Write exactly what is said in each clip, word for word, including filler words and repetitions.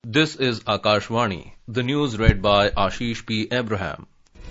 This is Akashvani. The news read by Ashish P. Abraham.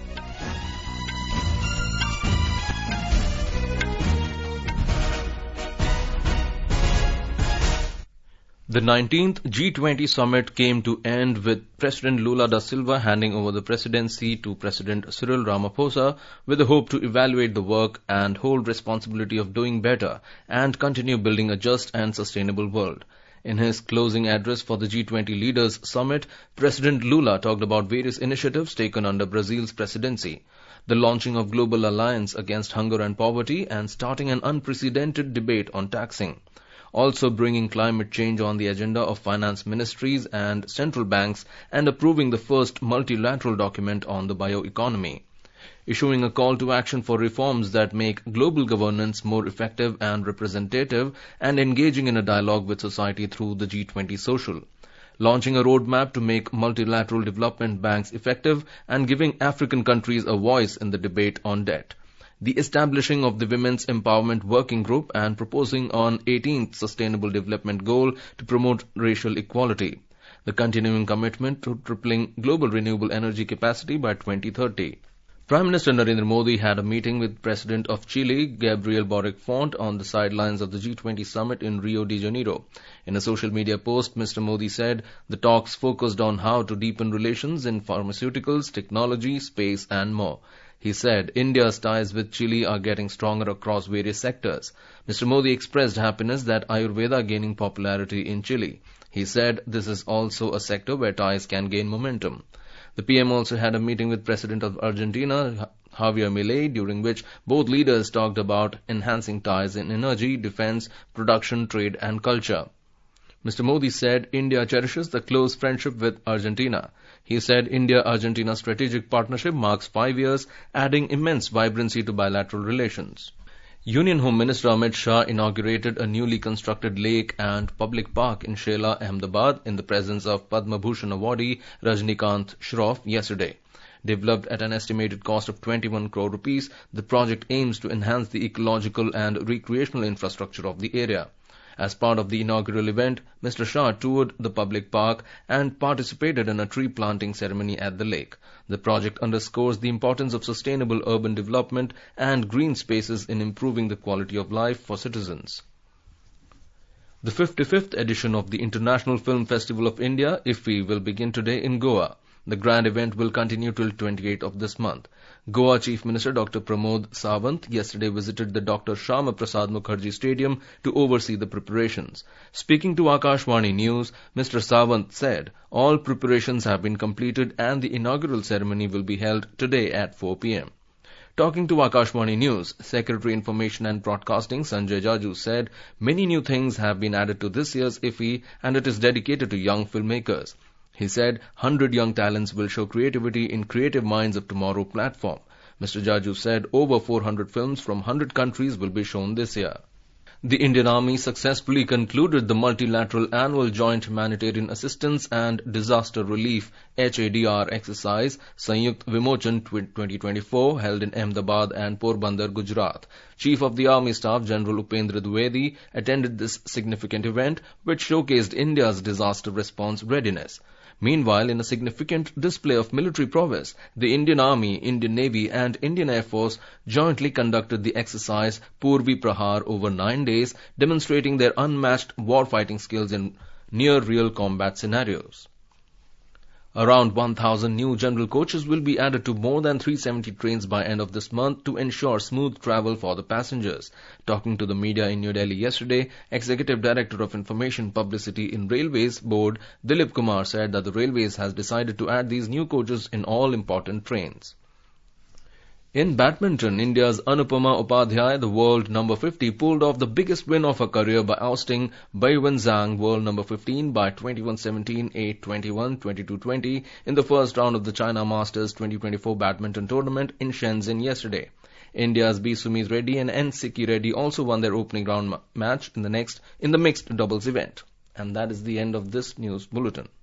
The nineteenth G twenty summit came to end with President Lula da Silva handing over the presidency to President Cyril Ramaphosa with the hope to evaluate the work and hold responsibility of doing better and continue building a just and sustainable world. In his closing address for the G twenty Leaders Summit, President Lula talked about various initiatives taken under Brazil's presidency, the launching of Global Alliance Against Hunger and Poverty, and starting an unprecedented debate on taxing. Also bringing climate change on the agenda of finance ministries and central banks and approving the first multilateral document on the bioeconomy. Issuing a call to action for reforms that make global governance more effective and representative, and engaging in a dialogue with society through the G twenty Social. Launching a roadmap to make multilateral development banks effective and giving African countries a voice in the debate on debt. The establishing of the Women's Empowerment Working Group and proposing on eighteenth Sustainable Development Goal to promote racial equality. The continuing commitment to tripling global renewable energy capacity by twenty thirty. Prime Minister Narendra Modi had a meeting with President of Chile, Gabriel Boric Font, on the sidelines of the G twenty summit in Rio de Janeiro. In a social media post, Mister Modi said the talks focused on how to deepen relations in pharmaceuticals, technology, space and more. He said India's ties with Chile are getting stronger across various sectors. Mister Modi expressed happiness that Ayurveda gaining popularity in Chile. He said this is also a sector where ties can gain momentum. The P M also had a meeting with President of Argentina, Javier Milei, during which both leaders talked about enhancing ties in energy, defense, production, trade and culture. Mister Modi said India cherishes the close friendship with Argentina. He said India-Argentina strategic partnership marks five years, adding immense vibrancy to bilateral relations. Union Home Minister Amit Shah inaugurated a newly constructed lake and public park in Shela, Ahmedabad, in the presence of Padma Bhushan awardee Rajnikant Shroff yesterday. Developed at an estimated cost of twenty-one crore rupees, the project aims to enhance the ecological and recreational infrastructure of the area. As part of the inaugural event, Mister Shah toured the public park and participated in a tree planting ceremony at the lake. The project underscores the importance of sustainable urban development and green spaces in improving the quality of life for citizens. The fifty-fifth edition of the International Film Festival of India, I F F I, will begin today in Goa. The grand event will continue till twenty-eighth of this month. Goa Chief Minister Doctor Pramod Sawant yesterday visited the Doctor Shyama Prasad Mukherjee Stadium to oversee the preparations. Speaking to Akashvani News, Mister Sawant said all preparations have been completed and the inaugural ceremony will be held today at four p m Talking to Akashvani News, Secretary Information and Broadcasting Sanjay Jaju said many new things have been added to this year's I F F I and it is dedicated to young filmmakers. He said one hundred young talents will show creativity in Creative Minds of Tomorrow platform. Mister Jaju said over four hundred films from one hundred countries will be shown this year. The Indian Army successfully concluded the multilateral annual Joint Humanitarian Assistance and Disaster Relief H A D R exercise Sanyukt Vimochan twenty twenty-four held in Ahmedabad and Porbandar, Gujarat. Chief of the Army Staff General Upendra Dwivedi attended this significant event which showcased India's disaster response readiness. Meanwhile, in a significant display of military prowess, the Indian Army, Indian Navy and Indian Air Force jointly conducted the exercise Purvi Prahar over nine days, demonstrating their unmatched war-fighting skills in near-real combat scenarios. Around one thousand new general coaches will be added to more than three hundred seventy trains by end of this month to ensure smooth travel for the passengers. Talking to the media in New Delhi yesterday, Executive Director of Information Publicity in Railways Board, Dilip Kumar, said that the Railways has decided to add these new coaches in all important trains. In badminton, India's Anupama Upadhyay, the world number fifty, pulled off the biggest win of her career by ousting Beiwen Zhang, world number fifteen, by twenty-one seventeen, eight twenty-one, twenty-two twenty in the first round of the China Masters twenty twenty-four badminton tournament in Shenzhen yesterday. India's B. Sumit Reddy and N. Sikki Reddy also won their opening round match in the next in the mixed doubles event. And that is the end of this news bulletin.